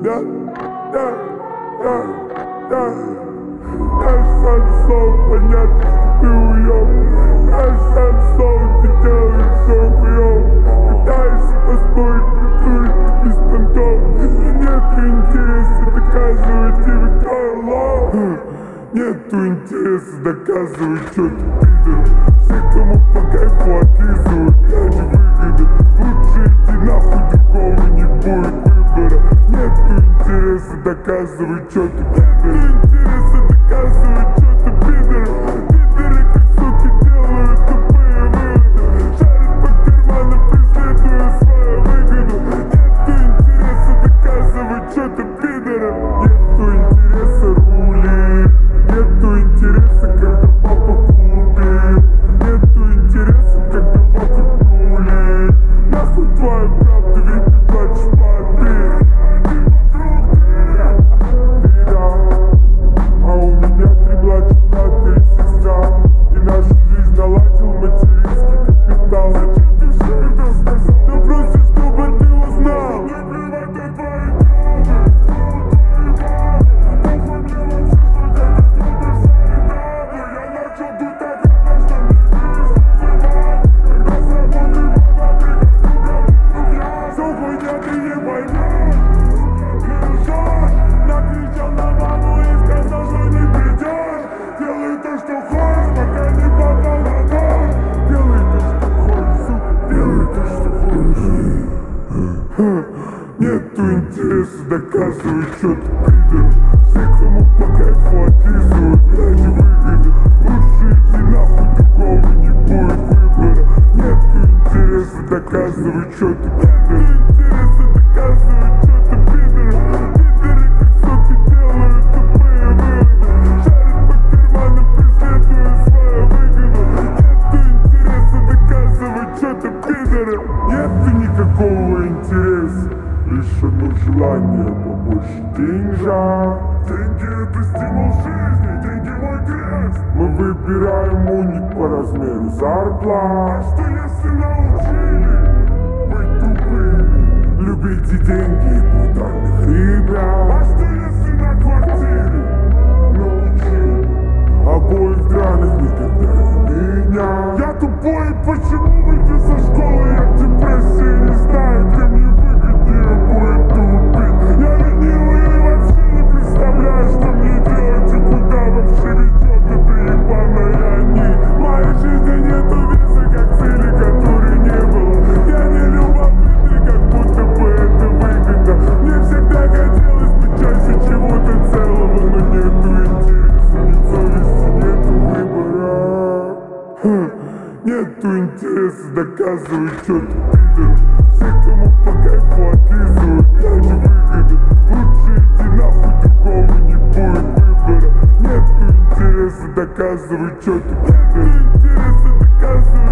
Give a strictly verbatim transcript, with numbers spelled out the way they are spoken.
да, да, да, да. Наш Самсон, понятно, что ты уёб. Наш Самсон, ты делаешь всё хуёв. Пытаешься поспорить, придурить без понтов. И нету интереса доказывать тебе, кто я лох. Нету интереса доказывать, что ты пидор. Все, кому по кайфу отлизывают ради выгоды. Лучше иди нахуй, другого не будет выбора. Нету интереса доказывать, что ты пидор. Нету интереса доказывать, что ты пидор. Пидоры как суки делают тупые выводы. Шарят по карманам, преследуя свою выгоду. Нету интереса доказывать, что ты пидор. Нету интереса рули. Нету интереса, когда папа купил. Нету интереса, когда вокруг нули. Нахуй твою правду, ведь ты плачешь по дыр. Ты да, а у меня три младших брата и сестра. И нашу жизнь наладил материнский капитал. Зачем ты все это сказал? Да просто чтобы ты узнал. Не плевать на твои нету интереса доказывать, что ты пидор. Все, кому по кайфу отлизывают ради выгоды. Лучше иди нахуй, другого не будет выбора. Нету интереса доказывать, что ты пидор. Нету интереса доказывать, что ты пидор. Пидоры как суки делают тупые выводы. Шарят по карманам, преследуя свою выгоду. Нету интереса доказывать, что ты пидор. Нету никакого интереса. Лишь одно желание, побольше деньжа. Деньги — это стимул жизни, деньги — мой крест. Мы выбираем уник по размеру зарплат. А что если научили быть тупыми? Любите деньги и брутальных ребят. А что если на квартире научили обоих драных никогда не меня? Я тупой, почему выйти со школы? Я в депрессии, не знаю, где мне выгоднее будет тупить. Я ленивый и вообще не представляю, что мне делать и куда вообще ведет эта ебаная нить. В моей жизни нету веса, как цели, которой не было. Я не любопытный, как будто бы это выгодно. Мне всегда хотелось быть частью чего-то целого, но нету интереса, нет совести, нету выбора. Хм. Нету интереса доказывать, что ты пидор. Все, кому по кайфу отлизывают ради выгоды. Лучше иди нахуй, другого не будет выбора. Нету интереса доказывать, что ты пидор. Нету интереса доказывать.